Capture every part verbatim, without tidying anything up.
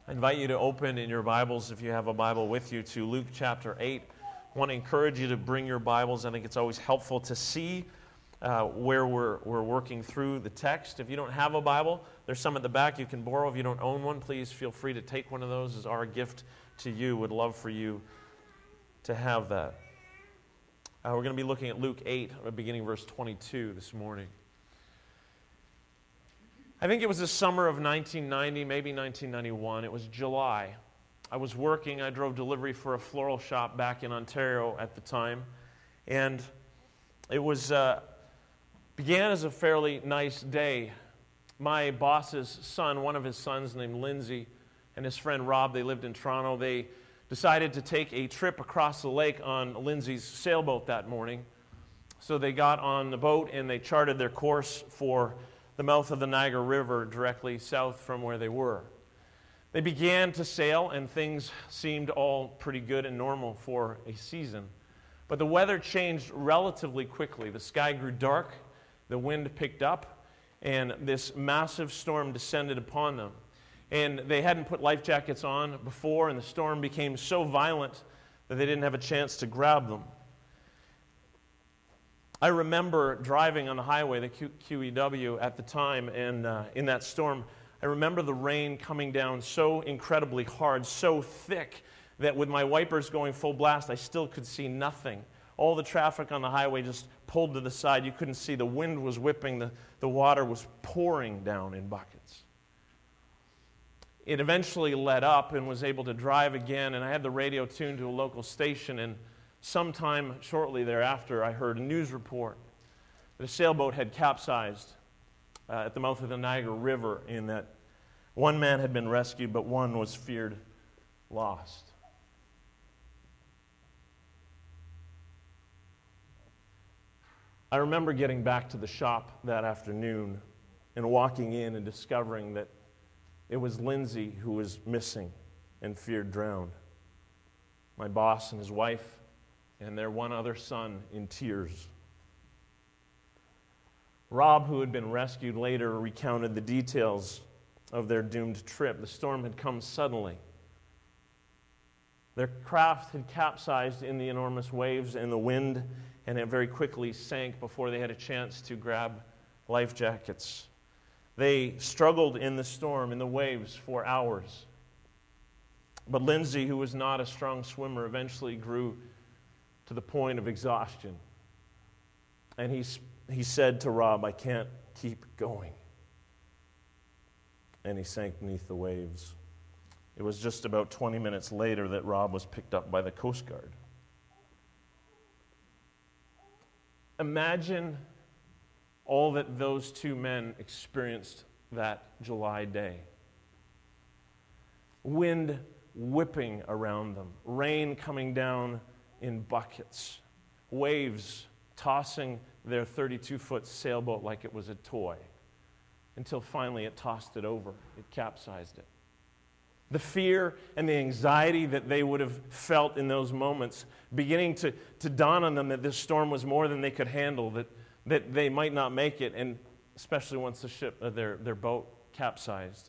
I invite you to open in your Bibles, if you have a Bible with you, to Luke chapter eight. I want to encourage you to bring your Bibles. I think it's always helpful to see uh, where we're, we're working through the text. If you don't have a Bible, there's some at the back you can borrow. If you don't own one, please feel free to take one of those as our gift to you. Would love for you to have that. Uh, we're going to be looking at Luke eight, beginning verse twenty-two this morning. I think it was the summer of nineteen ninety, maybe nineteen ninety-one. It was July. I was working. I drove delivery for a floral shop back in Ontario at the time. And it was uh, began as a fairly nice day. My boss's son, one of his sons named Lindsay, and his friend Rob, they lived in Toronto. They decided to take a trip across the lake on Lindsay's sailboat that morning. So they got on the boat and they charted their course for the mouth of the Niagara River directly south from where they were. They began to sail, and things seemed all pretty good and normal for a season. But the weather changed relatively quickly. The sky grew dark, the wind picked up, and this massive storm descended upon them. And they hadn't put life jackets on before, and the storm became so violent that they didn't have a chance to grab them. I remember driving on the highway, the Q- QEW at the time, and uh, in that storm, I remember the rain coming down so incredibly hard, so thick, that with my wipers going full blast, I still could see nothing. All the traffic on the highway just pulled to the side. You couldn't see. The wind was whipping. The, the water was pouring down in buckets. It eventually let up and was able to drive again, and I had the radio tuned to a local station, and sometime shortly thereafter, I heard a news report that a sailboat had capsized uh, at the mouth of the Niagara River, in that one man had been rescued, but one was feared lost. I remember getting back to the shop that afternoon and walking in and discovering that it was Lindsay who was missing and feared drowned. My boss and his wife and their one other son in tears. Rob, who had been rescued, later recounted the details of their doomed trip. The storm had come suddenly. Their craft had capsized in the enormous waves and the wind, and it very quickly sank before they had a chance to grab life jackets. They struggled in the storm, in the waves, for hours. But Lindsay, who was not a strong swimmer, eventually grew to the point of exhaustion. And he, he said to Rob, "I can't keep going." And he sank beneath the waves. It was just about twenty minutes later that Rob was picked up by the Coast Guard. Imagine all that those two men experienced that July day. Wind whipping around them, rain coming down in buckets, waves tossing their thirty-two-foot sailboat like it was a toy, until finally it tossed it over, it capsized it. The fear and the anxiety that they would have felt in those moments, beginning to, to dawn on them that this storm was more than they could handle, that, that they might not make it, and especially once the ship, uh, their, their boat capsized.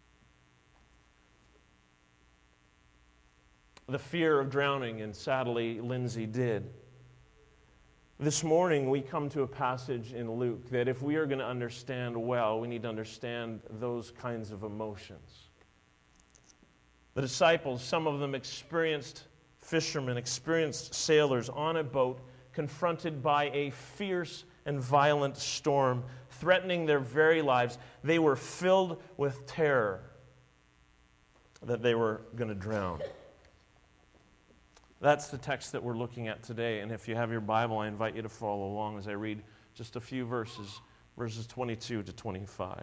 The fear of drowning, and sadly, Lindsay did. This morning, we come to a passage in Luke that if we are going to understand well, we need to understand those kinds of emotions. The disciples, some of them experienced fishermen, experienced sailors on a boat, confronted by a fierce and violent storm, threatening their very lives. They were filled with terror that they were going to drown. That's the text that we're looking at today, and if you have your Bible, I invite you to follow along as I read just a few verses, verses twenty-two to twenty-five.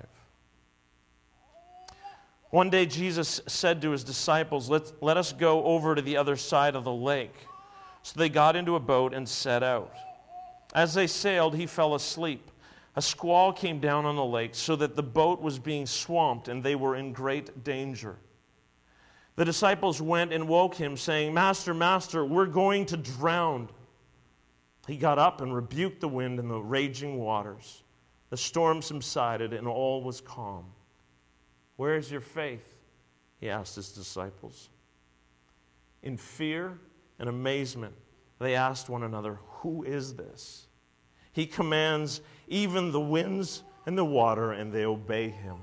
One day Jesus said to his disciples, let, let us go over to the other side of the lake. So they got into a boat and set out. As they sailed, he fell asleep. A squall came down on the lake, so that the boat was being swamped, and they were in great danger. The disciples went and woke him, saying, "Master, Master, we're going to drown." He got up and rebuked the wind and the raging waters. The storm subsided, and all was calm. "Where is your faith?" he asked his disciples. In fear and amazement, they asked one another, "Who is this?" He commands even the winds and the water, and they obey him.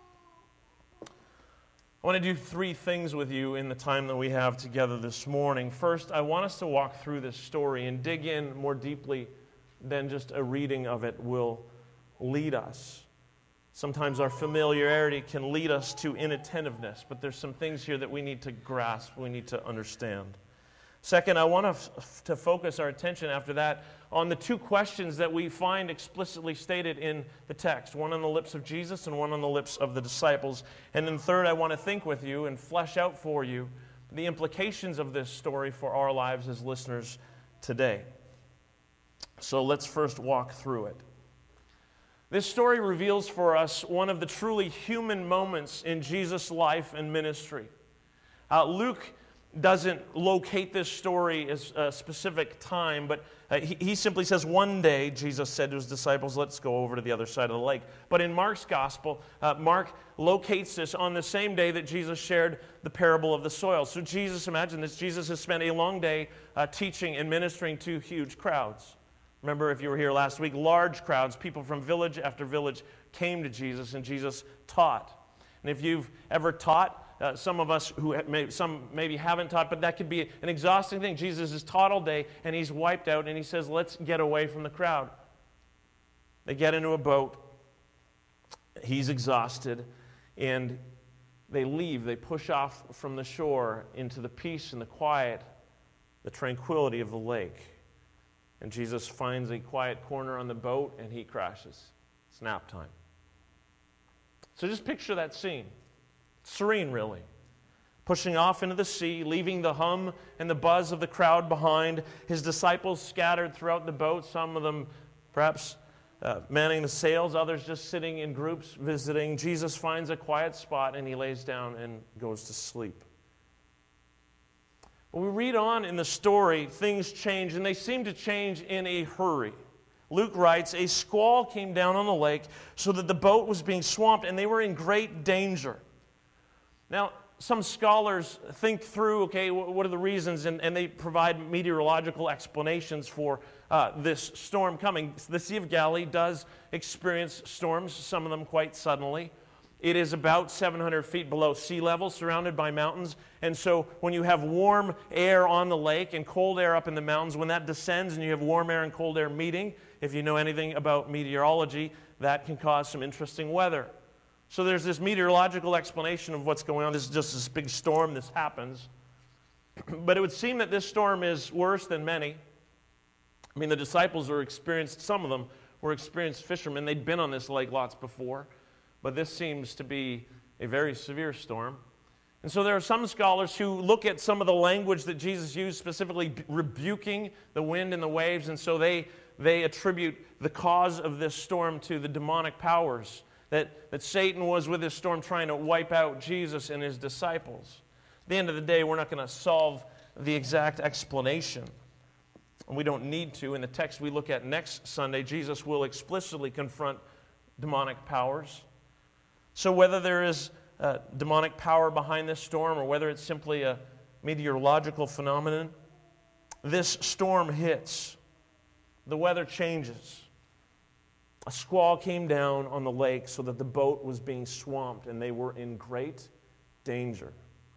I want to do three things with you in the time that we have together this morning. First, I want us to walk through this story and dig in more deeply than just a reading of it will lead us. Sometimes our familiarity can lead us to inattentiveness, but there's some things here that we need to grasp, we need to understand. Second, I want to, f- to focus our attention after that on the two questions that we find explicitly stated in the text, one on the lips of Jesus and one on the lips of the disciples. And then third, I want to think with you and flesh out for you the implications of this story for our lives as listeners today. So let's first walk through it. This story reveals for us one of the truly human moments in Jesus' life and ministry. Uh, Luke doesn't locate this story as a specific time, but uh, he, he simply says, one day, Jesus said to his disciples, let's go over to the other side of the lake. But in Mark's gospel, uh, Mark locates this on the same day that Jesus shared the parable of the soil. So Jesus, imagine this, Jesus has spent a long day uh, teaching and ministering to huge crowds. Remember, if you were here last week, large crowds, people from village after village came to Jesus, and Jesus taught. And if you've ever taught, Uh, some of us who may, some maybe haven't taught, but that could be an exhausting thing. Jesus has taught all day, and he's wiped out, and he says, let's get away from the crowd. They get into a boat. He's exhausted, and they leave. They push off from the shore into the peace and the quiet, the tranquility of the lake. And Jesus finds a quiet corner on the boat, and he crashes. It's nap time. So just picture that scene. Serene, really. Pushing off into the sea, leaving the hum and the buzz of the crowd behind. His disciples scattered throughout the boat, some of them perhaps uh, manning the sails, others just sitting in groups visiting. Jesus finds a quiet spot and he lays down and goes to sleep. When we read on in the story, things change, and they seem to change in a hurry. Luke writes, a squall came down on the lake so that the boat was being swamped and they were in great danger. Now, some scholars think through, okay, what are the reasons, and, and they provide meteorological explanations for uh, this storm coming. The Sea of Galilee does experience storms, some of them quite suddenly. It is about seven hundred feet below sea level, surrounded by mountains, and so when you have warm air on the lake and cold air up in the mountains, when that descends and you have warm air and cold air meeting, if you know anything about meteorology, that can cause some interesting weather. So there's this meteorological explanation of what's going on. This is just this big storm. This happens. But it would seem that this storm is worse than many. I mean, the disciples were experienced, some of them were experienced fishermen. They'd been on this lake lots before. But this seems to be a very severe storm. And so there are some scholars who look at some of the language that Jesus used, specifically rebuking the wind and the waves, and so they, they attribute the cause of this storm to the demonic powers. That, that Satan was with this storm trying to wipe out Jesus and his disciples. At the end of the day, we're not going to solve the exact explanation. And we don't need to. In the text we look at next Sunday, Jesus will explicitly confront demonic powers. So whether there is a demonic power behind this storm or whether it's simply a meteorological phenomenon, this storm hits. The weather changes. A squall came down on the lake so that the boat was being swamped and they were in great danger.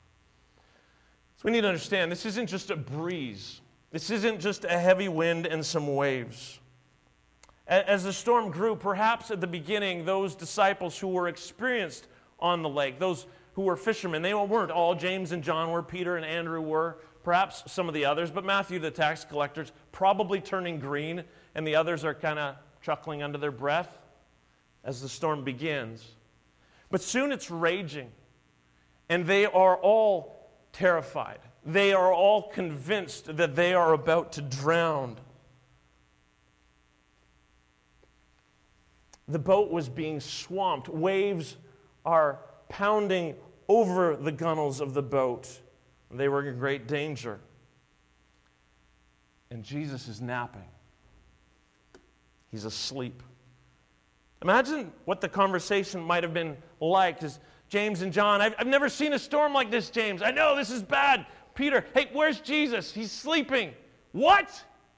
So we need to understand, this isn't just a breeze. This isn't just a heavy wind and some waves. As the storm grew, perhaps at the beginning, those disciples who were experienced on the lake, those who were fishermen, they weren't all. James and John were, Peter and Andrew were, perhaps some of the others, but Matthew, the tax collector, probably turning green, and the others are kind of chuckling under their breath as the storm begins. But soon it's raging, and they are all terrified. They are all convinced that they are about to drown. The boat was being swamped. Waves are pounding over the gunwales of the boat. They were in great danger. And Jesus is napping. He's asleep. Imagine what the conversation might have been like as James and John, I've, I've never seen a storm like this, James. I know, this is bad. Peter, hey, where's Jesus? He's sleeping. What?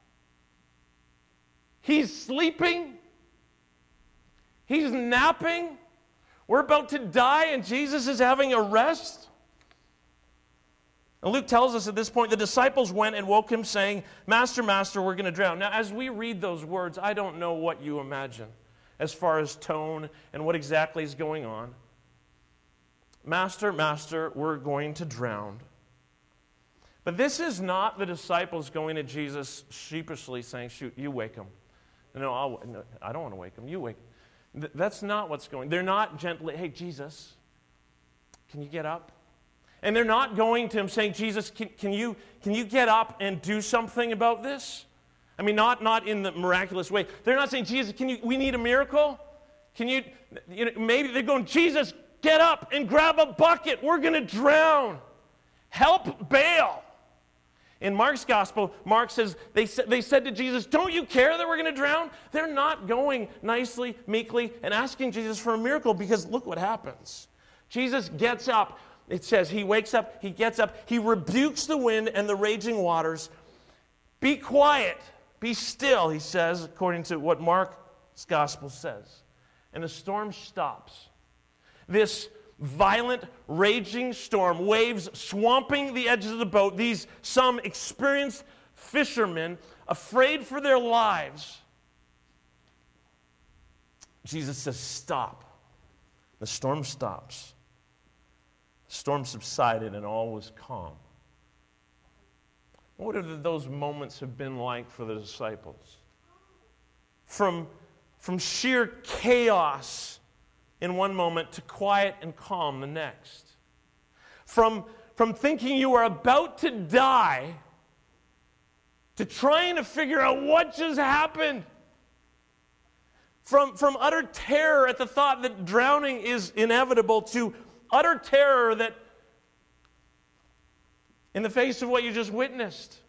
He's sleeping? He's napping? We're about to die and Jesus is having a rest? And Luke tells us at this point, the disciples went and woke him saying, Master, Master, we're going to drown. Now, as we read those words, I don't know what you imagine as far as tone and what exactly is going on. Master, Master, we're going to drown. But this is not the disciples going to Jesus sheepishly saying, shoot, you wake him. No, I'll, no I don't want to wake him. You wake him. Th- that's not what's going. They're not gently, hey, Jesus, can you get up? And they're not going to him saying, Jesus, can, can, you, can you get up and do something about this? I mean, not, not in the miraculous way. They're not saying, Jesus, can you, we need a miracle? Can you, you know, maybe they're going, Jesus, get up and grab a bucket. We're going to drown. Help bail. In Mark's gospel, Mark says, they, sa- they said to Jesus, don't you care that we're going to drown? They're not going nicely, meekly, and asking Jesus for a miracle because look what happens. Jesus gets up. It says he wakes up, he gets up, he rebukes the wind and the raging waters. Be quiet, be still, he says, according to what Mark's gospel says. And the storm stops. This violent, raging storm, waves swamping the edges of the boat. These some experienced fishermen, afraid for their lives. Jesus says, stop. The storm stops. The storm subsided and all was calm. What would those moments have been like for the disciples? From, from sheer chaos in one moment to quiet and calm the next. From, from thinking you are about to die to trying to figure out what just happened. From, from utter terror at the thought that drowning is inevitable to utter terror that in the face of what you just witnessed.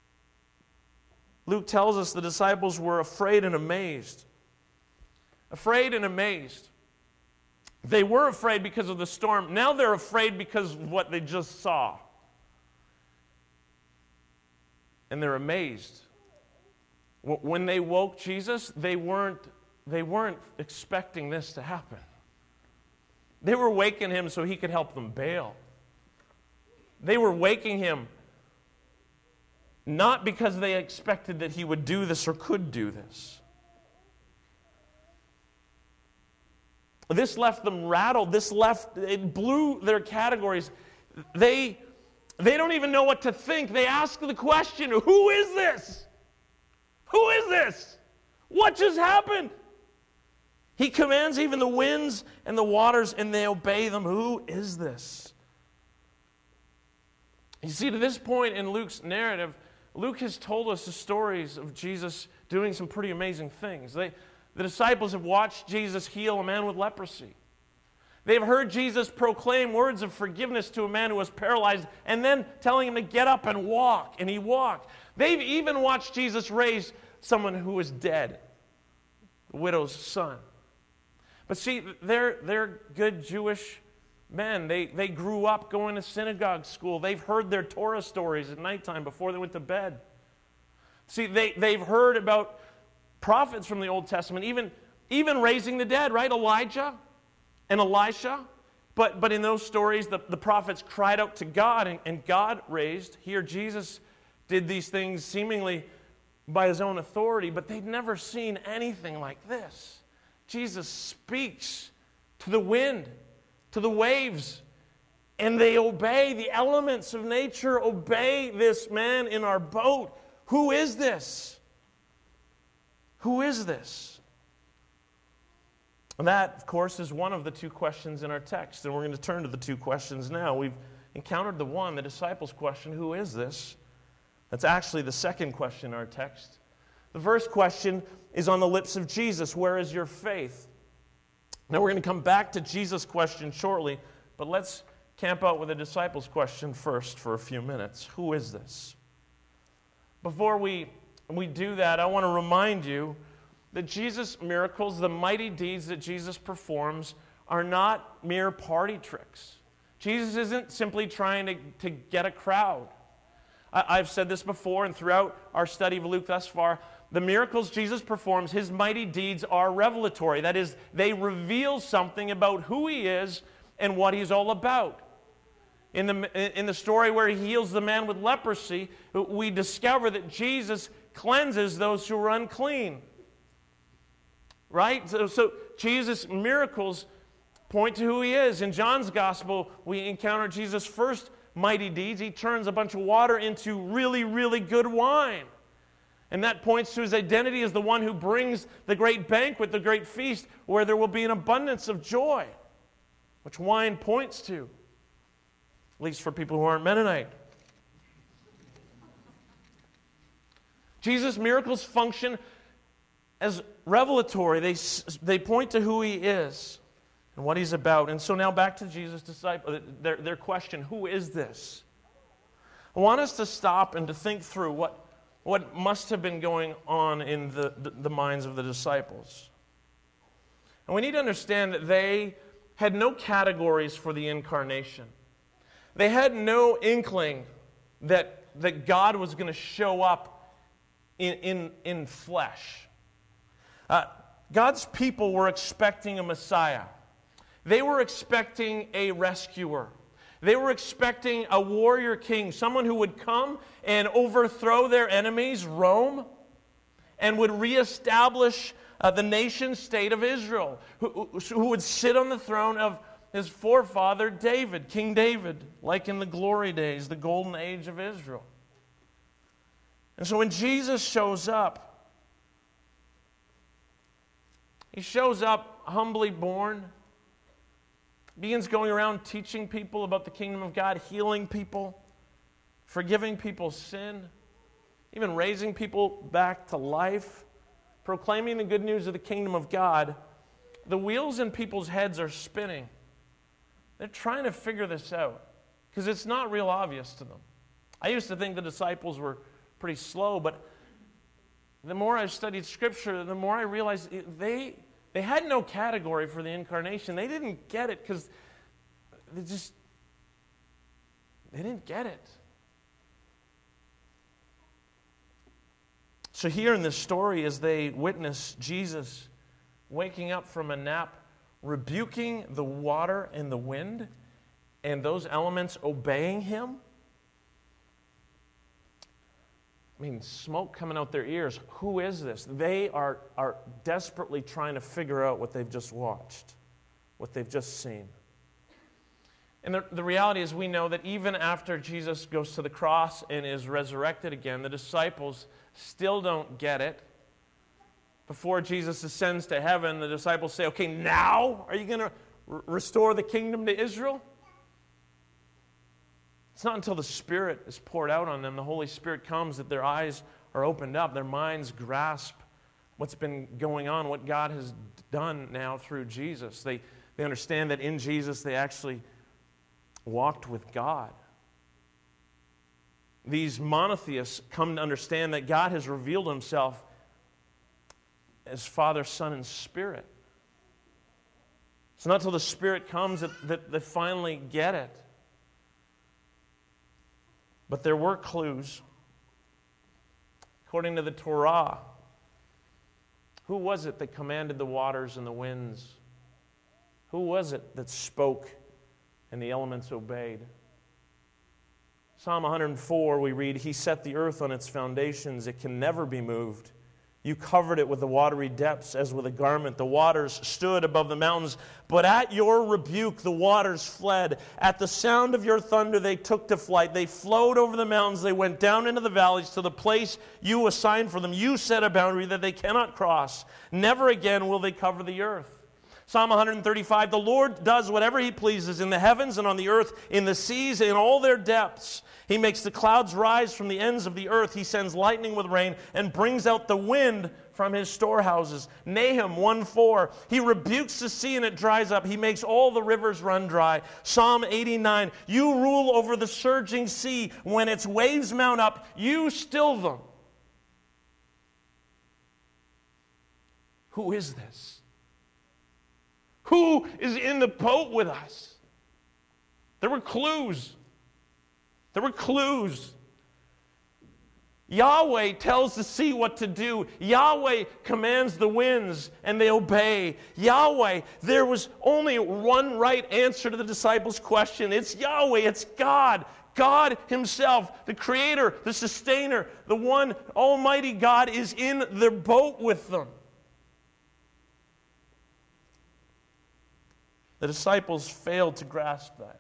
Luke tells us the disciples were afraid and amazed. Afraid and amazed. They were afraid because of the storm. Now they're afraid because of what they just saw. And they're amazed. When they woke Jesus, they weren't, they weren't expecting this to happen. They were waking him so he could help them bail. They were waking him not because they expected that he would do this or could do this. This left them rattled. This left, it blew their categories. They, they don't even know what to think. They ask the question, who is this? Who is this? What just happened? He commands even the winds and the waters, and they obey them. Who is this? You see, to this point in Luke's narrative, Luke has told us the stories of Jesus doing some pretty amazing things. They, the disciples have watched Jesus heal a man with leprosy. They've heard Jesus proclaim words of forgiveness to a man who was paralyzed and then telling him to get up and walk, and he walked. They've even watched Jesus raise someone who was dead, the widow's son. But see, they're, they're good Jewish men. They, they grew up going to synagogue school. They've heard their Torah stories at nighttime before they went to bed. See, they, they've heard about prophets from the Old Testament, even, even raising the dead, right? Elijah and Elisha. But, but in those stories, the, the prophets cried out to God, and, and God raised. Here, Jesus did these things seemingly by his own authority, but they'd never seen anything like this. Jesus speaks to the wind, to the waves, and they obey. The elements of nature obey this man in our boat. Who is this? Who is this? And that, of course, is one of the two questions in our text, and we're going to turn to the two questions now. We've encountered the one, the disciples' question, who is this? That's actually the second question in our text. The first question is on the lips of Jesus. Where is your faith? Now we're going to come back to Jesus' question shortly, but let's camp out with the disciples' question first for a few minutes. Who is this? Before we, we do that, I want to remind you that Jesus' miracles, the mighty deeds that Jesus performs, are not mere party tricks. Jesus isn't simply trying to, to get a crowd. I, I've said this before, and throughout our study of Luke thus far, the miracles Jesus performs, his mighty deeds are revelatory. That is, they reveal something about who he is and what he's all about. In the, in the story where he heals the man with leprosy, we discover that Jesus cleanses those who are unclean. Right? So, so Jesus' miracles point to who he is. In John's gospel, we encounter Jesus' first mighty deeds. He turns a bunch of water into really, really good wine. And that points to his identity as the one who brings the great banquet, the great feast, where there will be an abundance of joy, which wine points to, at least for people who aren't Mennonite. Jesus' miracles function as revelatory. They, they point to who he is and what he's about. And so now back to Jesus' disciples, their, their question, who is this? I want us to stop and to think through what, what must have been going on in the, the, the minds of the disciples. And we need to understand that they had no categories for the incarnation. They had no inkling that, that God was going to show up in, in, in flesh. Uh, God's people were expecting a Messiah. They were expecting a rescuer. They were expecting a warrior king, someone who would come and overthrow their enemies, Rome, and would reestablish uh, the nation state of Israel, who, who would sit on the throne of his forefather David, King David, like in the glory days, the golden age of Israel. And so when Jesus shows up, he shows up humbly born, begins going around teaching people about the kingdom of God, healing people, forgiving people's sin, even raising people back to life, proclaiming the good news of the kingdom of God. The wheels in people's heads are spinning. They're trying to figure this out because it's not real obvious to them. I used to think the disciples were pretty slow, but the more I've studied Scripture, the more I realized they they had no category for the incarnation. They didn't get it because they just they didn't get it. So here in this story, as they witness Jesus waking up from a nap, rebuking the water and the wind, and those elements obeying him. I mean, smoke coming out their ears. Who is this? They are, are desperately trying to figure out what they've just watched, what they've just seen. And the, the reality is we know that even after Jesus goes to the cross and is resurrected again, the disciples still don't get it. Before Jesus ascends to heaven, the disciples say, okay, now are you going to r- restore the kingdom to Israel? It's not until the Spirit is poured out on them, the Holy Spirit comes, that their eyes are opened up, their minds grasp what's been going on, what God has done now through Jesus. They, they understand that in Jesus they actually walked with God. These monotheists come to understand that God has revealed himself as Father, Son, and Spirit. It's not until the Spirit comes that, that they finally get it. But there were clues. According to the Torah, who was it that commanded the waters and the winds? Who was it that spoke and the elements obeyed? Psalm one hundred four, we read, He set the earth on its foundations. It can never be moved. You covered it with the watery depths as with a garment. The waters stood above the mountains. But at your rebuke, the waters fled. At the sound of your thunder, they took to flight. They flowed over the mountains. They went down into the valleys to the place you assigned for them. You set a boundary that they cannot cross. Never again will they cover the earth. Psalm one hundred thirty-five, the Lord does whatever he pleases in the heavens and on the earth, in the seas, in all their depths. He makes the clouds rise from the ends of the earth. He sends lightning with rain and brings out the wind from his storehouses. Nahum one four, he rebukes the sea and it dries up. He makes all the rivers run dry. Psalm eighty-nine, you rule over the surging sea. When its waves mount up, you still them. Who is this? Who is in the boat with us? There were clues. There were clues. Yahweh tells the sea what to do. Yahweh commands the winds, and they obey. Yahweh, there was only one right answer to the disciples' question. It's Yahweh, it's God. God himself, the creator, the sustainer, the one almighty God is in the boat with them. The disciples failed to grasp that.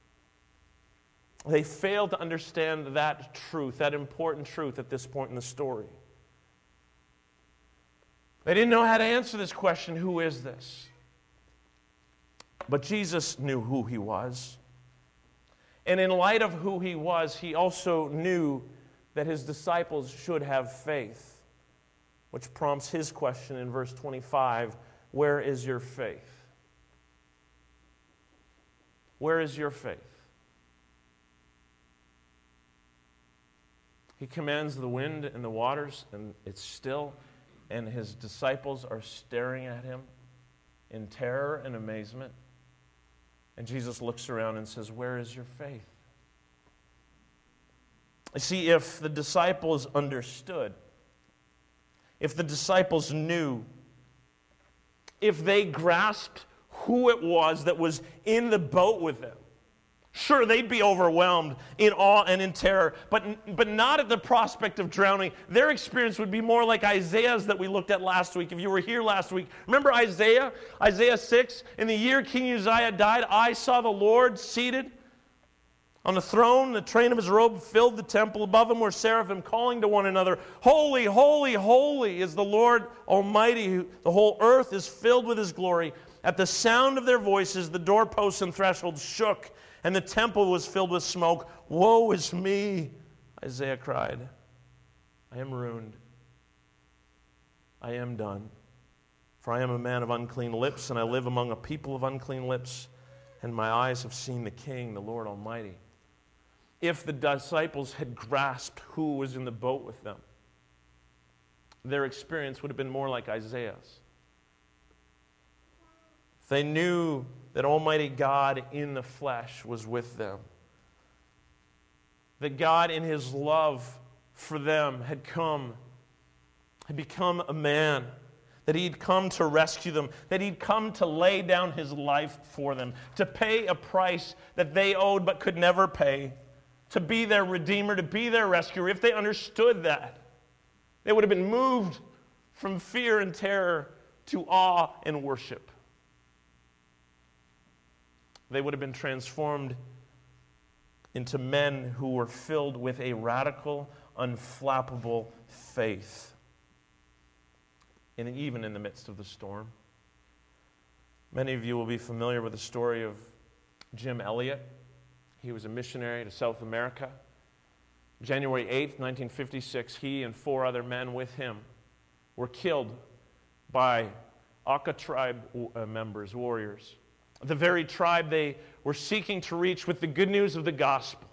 They failed to understand that truth, that important truth at this point in the story. They didn't know how to answer this question, who is this? But Jesus knew who he was. And in light of who he was, he also knew that his disciples should have faith, which prompts his question in verse twenty-five, where is your faith? Where is your faith? He commands the wind and the waters, and it's still, and his disciples are staring at him in terror and amazement. And Jesus looks around and says, where is your faith? You see, if the disciples understood, if the disciples knew, if they grasped who it was that was in the boat with them, sure, they'd be overwhelmed in awe and in terror, but, but not at the prospect of drowning. Their experience would be more like Isaiah's that we looked at last week. If you were here last week, remember Isaiah? Isaiah six, in the year King Uzziah died, I saw the Lord seated on the throne. The train of his robe filled the temple. Above him were seraphim calling to one another, holy, holy, holy is the Lord Almighty. The whole earth is filled with his glory. At the sound of their voices, the doorposts and thresholds shook, and the temple was filled with smoke. Woe is me, Isaiah cried. I am ruined. I am done. For I am a man of unclean lips, and I live among a people of unclean lips, and my eyes have seen the King, the Lord Almighty. If the disciples had grasped who was in the boat with them, their experience would have been more like Isaiah's. They knew that Almighty God in the flesh was with them. That God in his love for them had come, had become a man. That he'd come to rescue them. That he'd come to lay down his life for them. To pay a price that they owed but could never pay. To be their redeemer, to be their rescuer. If they understood that, they would have been moved from fear and terror to awe and worship. They would have been transformed into men who were filled with a radical, unflappable faith, and even in the midst of the storm. Many of you will be familiar with the story of Jim Elliot. He was a missionary to South America. January eighth, nineteen fifty-six, he and four other men with him were killed by Auca tribe members, warriors. The very tribe they were seeking to reach with the good news of the gospel.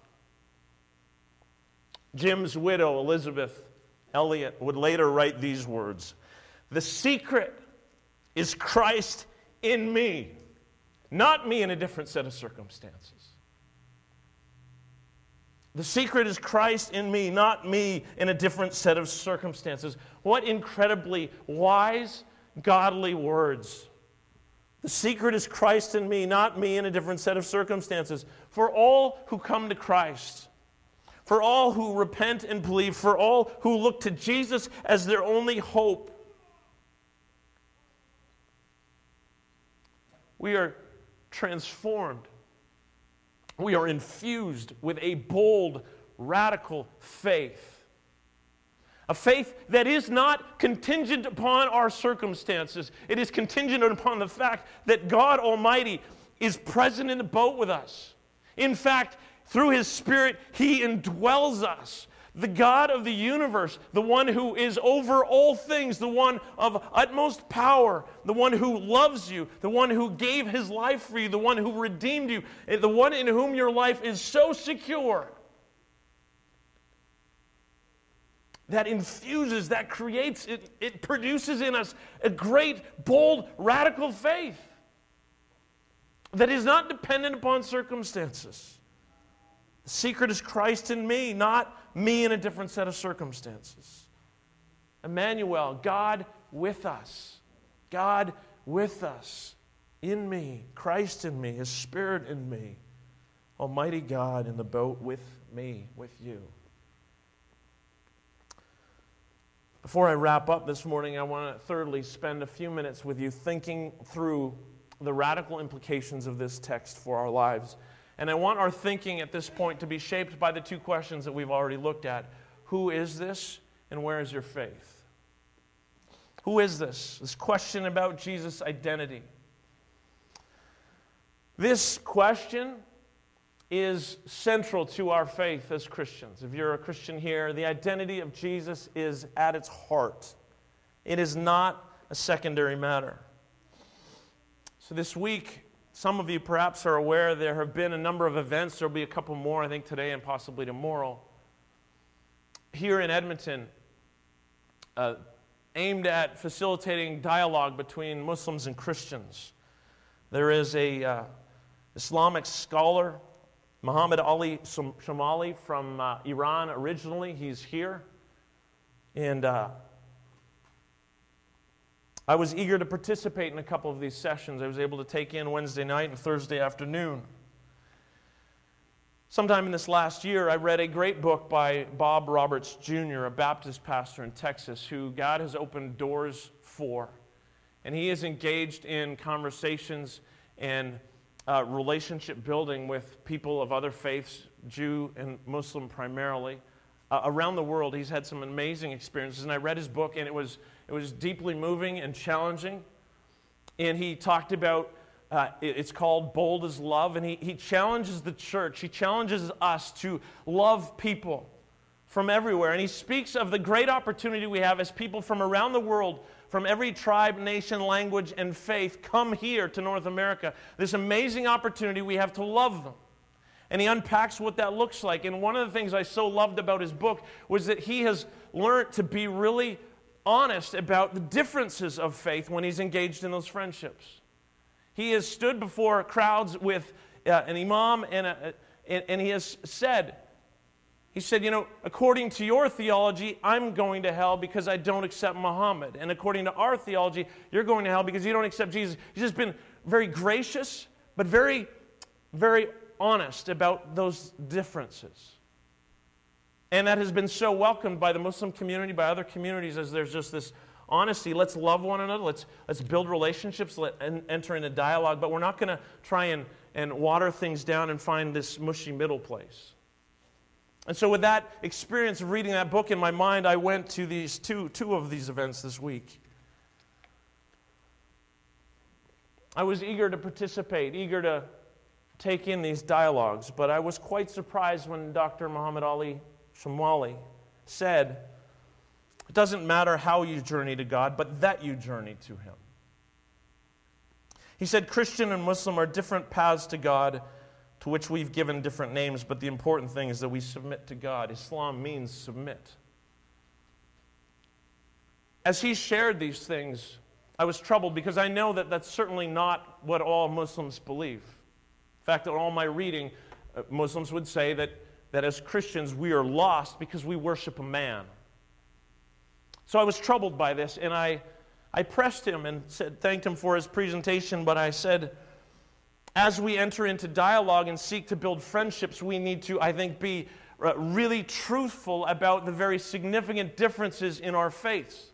Jim's widow, Elizabeth Elliot, would later write these words, "The secret is Christ in me, not me in a different set of circumstances. The secret is Christ in me, not me in a different set of circumstances." What incredibly wise, godly words. The secret is Christ in me, not me in a different set of circumstances. For all who come to Christ, for all who repent and believe, for all who look to Jesus as their only hope, we are transformed. We are infused with a bold, radical faith. A faith that is not contingent upon our circumstances. It is contingent upon the fact that God Almighty is present in the boat with us. In fact, through His Spirit, He indwells us. The God of the universe, the one who is over all things, the one of utmost power, the one who loves you, the one who gave His life for you, the one who redeemed you, the one in whom your life is so secure, that infuses, that creates, it, it produces in us a great, bold, radical faith. that is not dependent upon circumstances. The secret is Christ in me, not me in a different set of circumstances. Emmanuel, God with us. God with us. In me, Christ in me, His Spirit in me. Almighty God in the boat with me, with you. Before I wrap up this morning, I want to thirdly spend a few minutes with you thinking through the radical implications of this text for our lives. And I want our thinking at this point to be shaped by the two questions that we've already looked at. Who is this, and where is your faith? Who is this? This question about Jesus' identity. This question is central to our faith as Christians. If you're a Christian here, the identity of Jesus is at its heart. It is not a secondary matter. So this week, some of you perhaps are aware there have been a number of events. There will be a couple more, I think, today and possibly tomorrow. Here in Edmonton, uh, aimed at facilitating dialogue between Muslims and Christians. There is a uh, Islamic scholar, Muhammad Ali Shamali from uh, Iran originally. He's here. And uh, I was eager to participate in a couple of these sessions. I was able to take in Wednesday night and Thursday afternoon. Sometime in this last year, I read a great book by Bob Roberts Junior, a Baptist pastor in Texas, who God has opened doors for. And he is engaged in conversations and uh, relationship building with people of other faiths, Jew and Muslim primarily, uh, around the world. He's had some amazing experiences. And I read his book, and it was it was deeply moving and challenging. And he talked about Uh, it's called Bold as Love, and he, he challenges the church. He challenges us to love people from everywhere. And he speaks of the great opportunity we have as people from around the world, from every tribe, nation, language, and faith, come here to North America. This amazing opportunity we have to love them. And he unpacks what that looks like. And one of the things I so loved about his book was that he has learned to be really honest about the differences of faith when he's engaged in those friendships. He has stood before crowds with uh, an imam, and, a, and, and he has said, he said, you know, according to your theology, I'm going to hell because I don't accept Muhammad. And according to our theology, you're going to hell because you don't accept Jesus. He's just been very gracious, but very, very honest about those differences. And that has been so welcomed by the Muslim community, by other communities, as there's just this honesty. Let's love one another. Let's let's build relationships. Let en- enter into dialogue. But we're not going to try and, and water things down and find this mushy middle place. And so with that experience of reading that book in my mind, I went to these two, two of these events this week. I was eager to participate, eager to take in these dialogues, but I was quite surprised when Doctor Muhammad Ali Shamali said, it doesn't matter how you journey to God, but that you journey to Him. He said Christian and Muslim are different paths to God, to which we've given different names, but the important thing is that we submit to God. Islam means submit. As he shared these things, I was troubled because I know that that's certainly not what all Muslims believe. In fact, in all my reading, uh, Muslims would say that, that as Christians we are lost because we worship a man. So I was troubled by this, and I, I pressed him and said, thanked him for his presentation, but I said, as we enter into dialogue and seek to build friendships, we need to, I think, be uh, really truthful about the very significant differences in our faiths.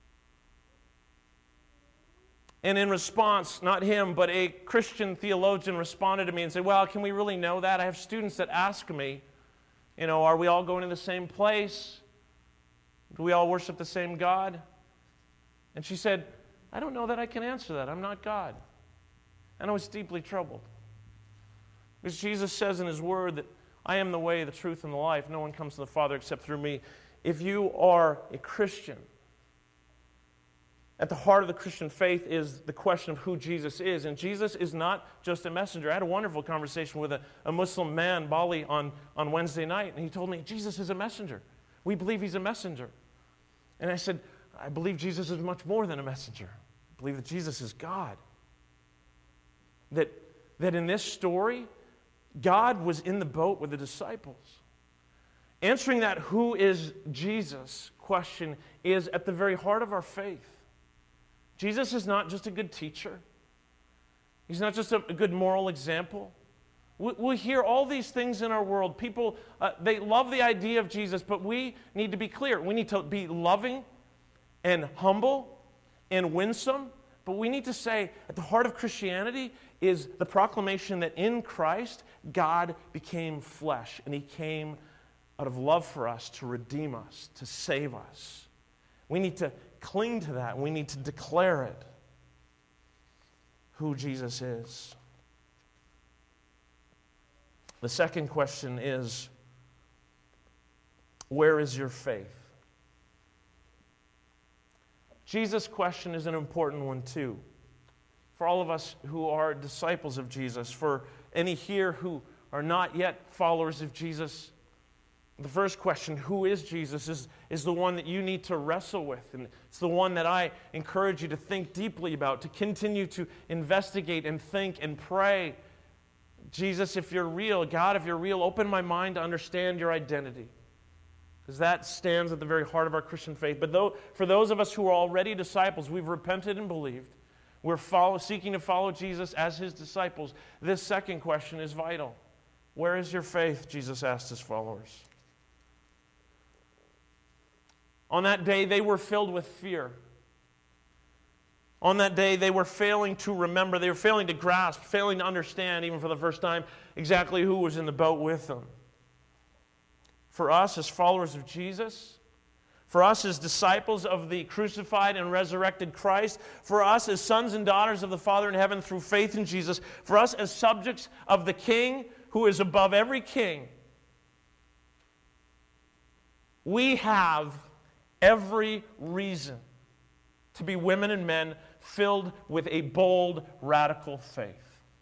And in response, not him, but a Christian theologian responded to me and said, well, can we really know that? I have students that ask me, you know, are we all going to the same place? Do we all worship the same God? And she said, I don't know that I can answer that. I'm not God. And I was deeply troubled. Because Jesus says in His Word that I am the way, the truth, and the life. No one comes to the Father except through me. If you are a Christian, at the heart of the Christian faith is the question of who Jesus is. And Jesus is not just a messenger. I had a wonderful conversation with a, a Muslim man, Bali, on, on Wednesday night. And he told me, Jesus is a messenger. We believe He's a messenger. And I said, I believe Jesus is much more than a messenger. I believe that Jesus is God. That that in this story, God was in the boat with the disciples. Answering that "who is Jesus" question is at the very heart of our faith. Jesus is not just a good teacher. He's not just a good moral example. We, we hear all these things in our world. People, uh, they love the idea of Jesus, but we need to be clear. We need to be loving and humble and winsome, but we need to say at the heart of Christianity is the proclamation that in Christ, God became flesh, and He came out of love for us to redeem us, to save us. We need to cling to that. We need to declare it, who Jesus is. The second question is, where is your faith? Jesus' question is an important one too. For all of us who are disciples of Jesus, for any here who are not yet followers of Jesus, the first question, who is Jesus, is, is the one that you need to wrestle with. And it's the one that I encourage you to think deeply about, to continue to investigate and think and pray. Jesus, if you're real, God, if you're real, open my mind to understand your identity. Because that stands at the very heart of our Christian faith. But though, for those of us who are already disciples, we've repented and believed, we're follow, seeking to follow Jesus as His disciples, this second question is vital. Where is your faith? Jesus asked His followers. On that day, they were filled with fear. On that day, they were failing to remember, they were failing to grasp, failing to understand, even for the first time, exactly who was in the boat with them. For us, as followers of Jesus, for us as disciples of the crucified and resurrected Christ, for us as sons and daughters of the Father in heaven through faith in Jesus, for us as subjects of the King who is above every king, we have every reason to be women and men filled with a bold, radical faith.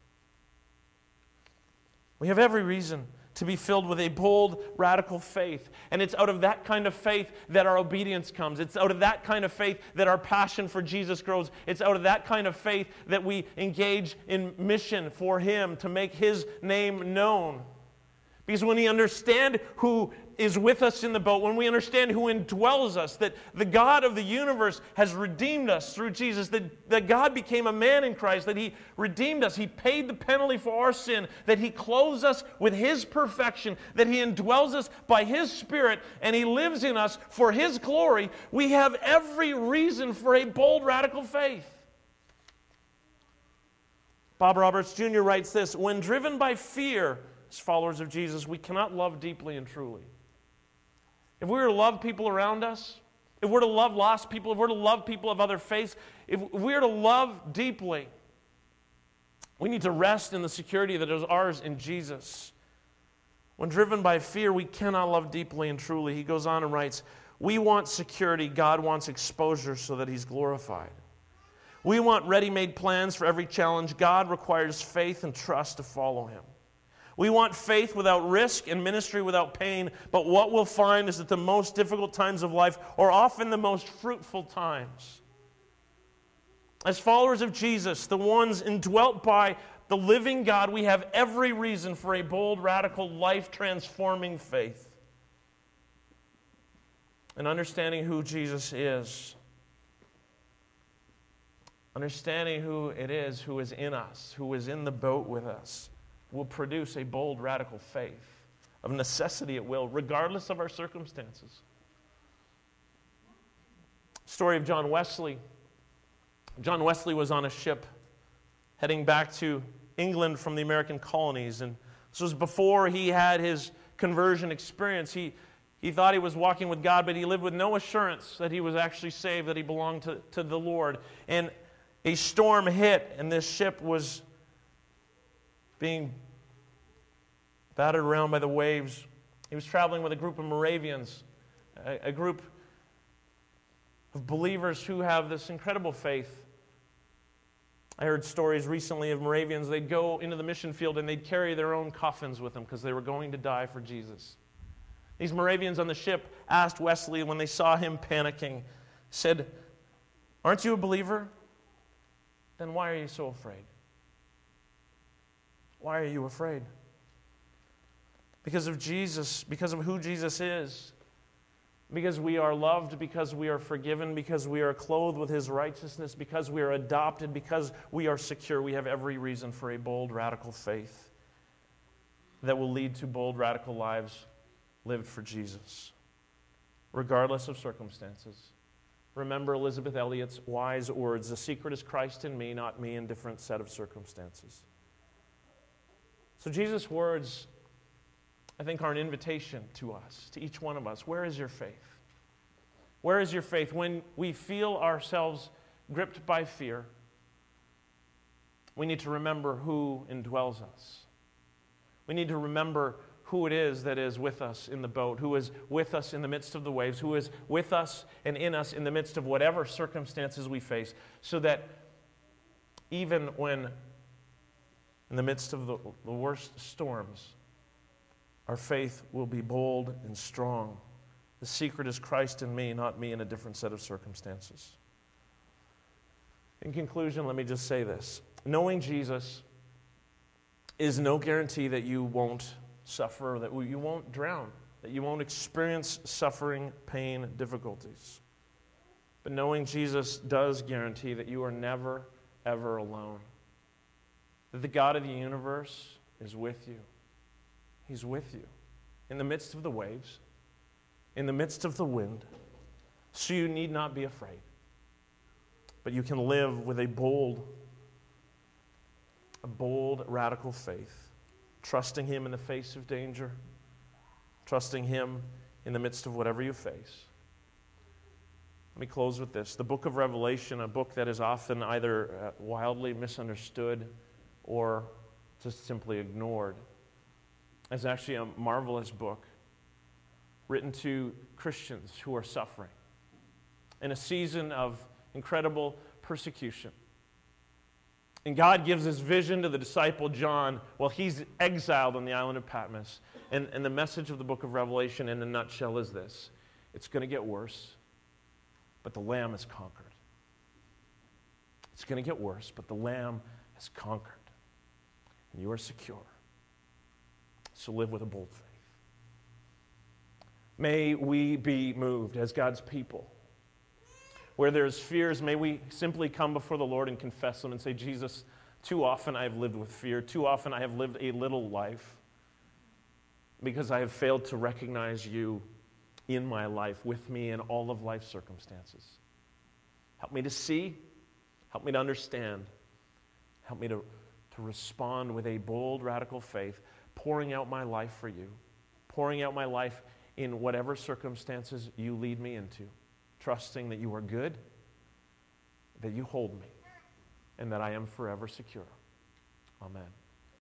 We have every reason to be filled with a bold, radical faith. And it's out of that kind of faith that our obedience comes. It's out of that kind of faith that our passion for Jesus grows. It's out of that kind of faith that we engage in mission for Him to make His name known. Because when we understand who is with us in the boat, when we understand who indwells us, that the God of the universe has redeemed us through Jesus, that, that God became a man in Christ, that He redeemed us, He paid the penalty for our sin, that He clothes us with His perfection, that He indwells us by His Spirit, and He lives in us for His glory, we have every reason for a bold, radical faith. Bob Roberts Junior writes this: when driven by fear, as followers of Jesus, we cannot love deeply and truly. If we were to love people around us, if we're to love lost people, if we're to love people of other faiths, if we're to love deeply, we need to rest in the security that is ours in Jesus. When driven by fear, we cannot love deeply and truly. He goes on and writes, we want security, God wants exposure so that He's glorified. We want ready-made plans for every challenge. God requires faith and trust to follow Him. We want faith without risk and ministry without pain, but what we'll find is that the most difficult times of life are often the most fruitful times. As followers of Jesus, the ones indwelt by the living God, we have every reason for a bold, radical, life-transforming faith. And understanding who Jesus is, understanding who it is who is in us, who is in the boat with us, will produce a bold, radical faith. Of necessity it will, regardless of our circumstances. Story of John Wesley. John Wesley was on a ship heading back to England from the American colonies. And this was before he had his conversion experience. He, he thought he was walking with God, but he lived with no assurance that he was actually saved, that he belonged to, to the Lord. And a storm hit, and this ship was being battered around by the waves. He was traveling with a group of Moravians, a, a group of believers who have this incredible faith. I heard stories recently of Moravians. They'd go into the mission field and they'd carry their own coffins with them because they were going to die for Jesus. These Moravians on the ship asked Wesley when they saw him panicking, said, "Aren't you a believer? Then why are you so afraid?" Why are you afraid? Because of Jesus, because of who Jesus is. Because we are loved, because we are forgiven, because we are clothed with His righteousness, because we are adopted, because we are secure. We have every reason for a bold, radical faith that will lead to bold, radical lives lived for Jesus, regardless of circumstances. Remember Elizabeth Elliot's wise words, "The secret is Christ in me, not me in different set of circumstances." So Jesus' words, I think, are an invitation to us, to each one of us. Where is your faith? Where is your faith? When we feel ourselves gripped by fear, we need to remember who indwells us. We need to remember who it is that is with us in the boat, who is with us in the midst of the waves, who is with us and in us in the midst of whatever circumstances we face, so that even when in the midst of the, the worst storms, our faith will be bold and strong. The secret is Christ in me, not me in a different set of circumstances. In conclusion, let me just say this. Knowing Jesus is no guarantee that you won't suffer, that you won't drown, that you won't experience suffering, pain, difficulties. But knowing Jesus does guarantee that you are never, ever alone. That the God of the universe is with you. He's with you in the midst of the waves, in the midst of the wind. So you need not be afraid. But you can live with a bold, a bold, radical faith, trusting Him in the face of danger, trusting Him in the midst of whatever you face. Let me close with this. The book of Revelation, a book that is often either uh, wildly misunderstood or just simply ignored, is actually a marvelous book written to Christians who are suffering in a season of incredible persecution. And God gives His vision to the disciple John while he's exiled on the island of Patmos. And, and the message of the book of Revelation in a nutshell is this: it's going to get worse, but the Lamb has conquered. It's going to get worse, but the Lamb has conquered. And you are secure. So live with a bold faith. May we be moved as God's people. Where there's fears, may we simply come before the Lord and confess them and say, Jesus, too often I have lived with fear. Too often I have lived a little life because I have failed to recognize you in my life, with me in all of life's circumstances. Help me to see. Help me to understand. Help me to, to respond with a bold, radical faith, pouring out my life for you, pouring out my life in whatever circumstances you lead me into, trusting that you are good, that you hold me, and that I am forever secure. Amen.